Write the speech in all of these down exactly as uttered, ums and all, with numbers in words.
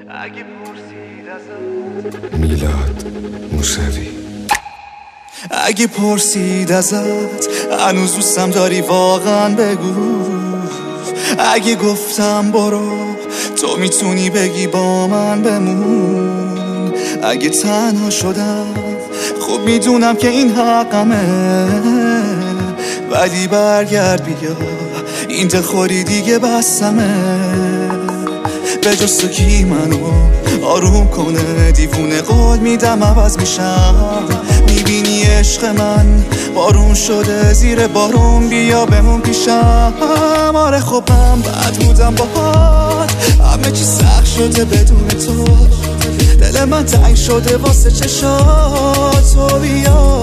اگه پرسید ازت میلاد موسوی. اگه پرسید ازت هنوز دوستم داری واقعا بگو. اگه گفتم برو تو میتونی بگی با من بمون. اگه تنها شدم خوب میدونم که این حقمه، ولی برگرد بیا این دلخوری دیگه بسمه. به جز تو کی منو آروم کنه؟ دیوونه قول میدم عوض میشم. میبینی عشق من بارون شده زیر بارون، بیا بمون پیشم. آره خبم بد بودم باهات، همه چی سخت شده بدون تو. دل من تنگ شده واسه چشات. تو بیا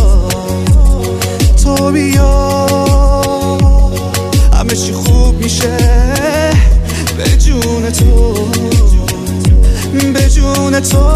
تو بیا همه چی خوب میشه به جون تو، به جون تو.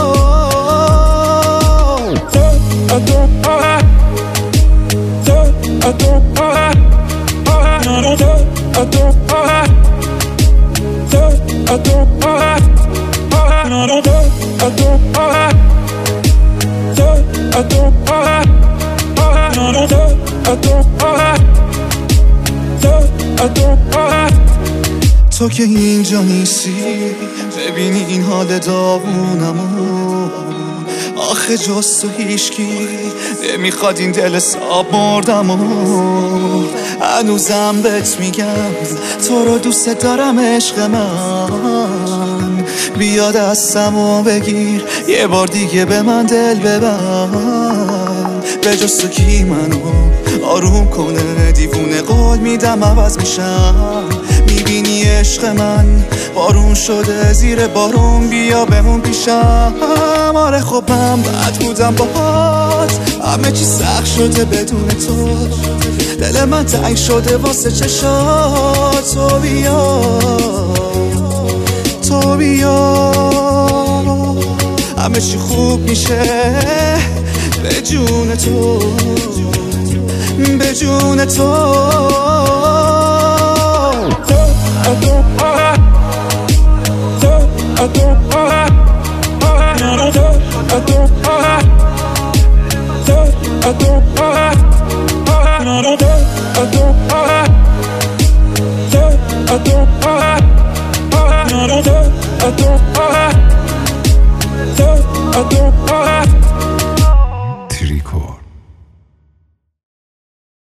تو که اینجا نیستی ببینی این حال داغونمو. آخه جز تو هیشکی نمیخواد این دل ساب مردمو. هنوزم بهت میگم تو رو دوست دارم عشق من. بیا دستمو بگیر یه بار دیگه به من دل ببند. به جز تو کی منو آروم کنه؟ دیوونه قول میدم عوض میشم. میبینی عشق من بارون شده زیر بارون، بیا بمون پیشم. آره خبم بد بودم باهات، همه چی سخت شده بدون تو. دل من تنگ شده واسه چشات. تو بیا تو بیا همه چی خوب میشه به جون تو، به جون تو.